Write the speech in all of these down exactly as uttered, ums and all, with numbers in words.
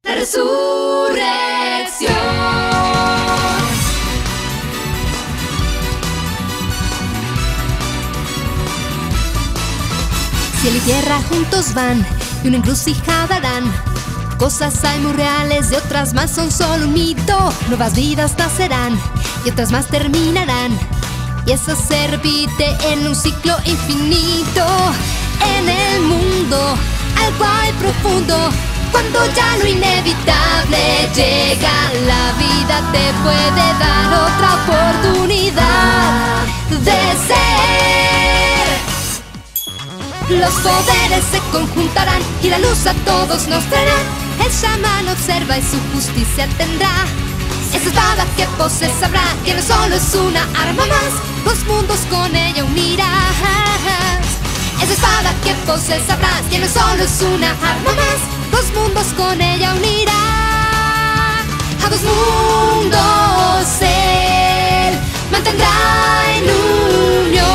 La resurrección. Cielo y tierra juntos van y una encrucijada dan. Cosas hay muy reales y otras más son solo un mito. Nuevas vidas nacerán y otras más terminarán, y eso se repite en un ciclo infinito. En el mundo algo hay profundo. Cuando ya lo inevitable llega, la vida te puede dar otra oportunidad de ser. Los poderes se conjuntarán y la luz a todos nos traerá. El chamán observa y su justicia tendrá. Esa espada que posee sabrá que no solo es una arma más, dos mundos con ella unirás. Esa espada que posee sabrá que no solo es una arma más, dos mundos con ella unirá. A dos mundos él mantendrá en unión.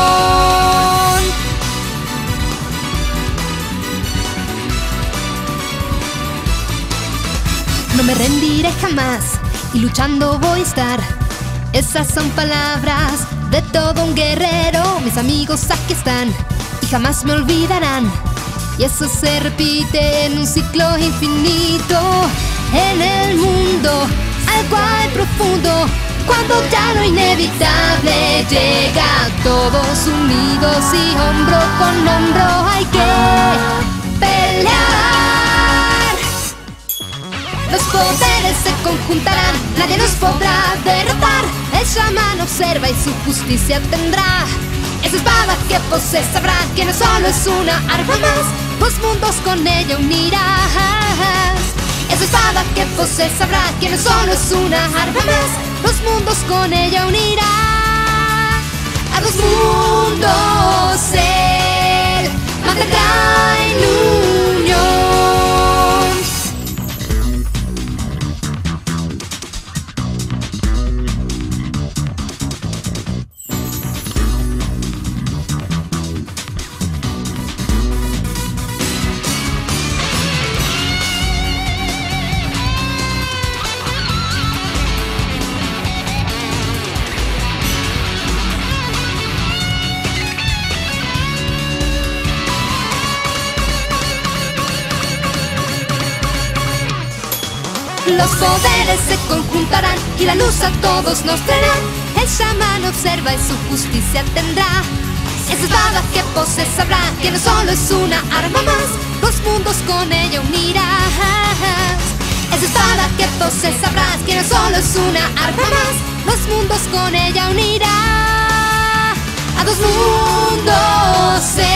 No me rendiré jamás y luchando voy a estar. Esas son palabras de todo un guerrero. Mis amigos aquí están y jamás me olvidarán, y eso se repite en un ciclo infinito. En el mundo algo hay profundo. Cuando ya lo inevitable llega, todos unidos y hombro con hombro hay que pelear. Los poderes se conjuntarán, nadie nos podrá derrotar. El chamán observa y su justicia tendrá. Esa espada que posee sabrá que no solo es una arma más, dos mundos con ella unirás. Esa espada que posee sabrá que no solo es una arma más, dos mundos con ella unirá. A dos mundos él mantendrá en unión. Los poderes se conjuntarán y la luz a todos nos traerá. El chamán observa y su justicia tendrá. Esa espada que posee sabrá que no solo es una arma más, dos mundos con ella unirás. Esa espada que posee sabrá que no solo es una arma más, dos mundos con ella unirá. A dos mundos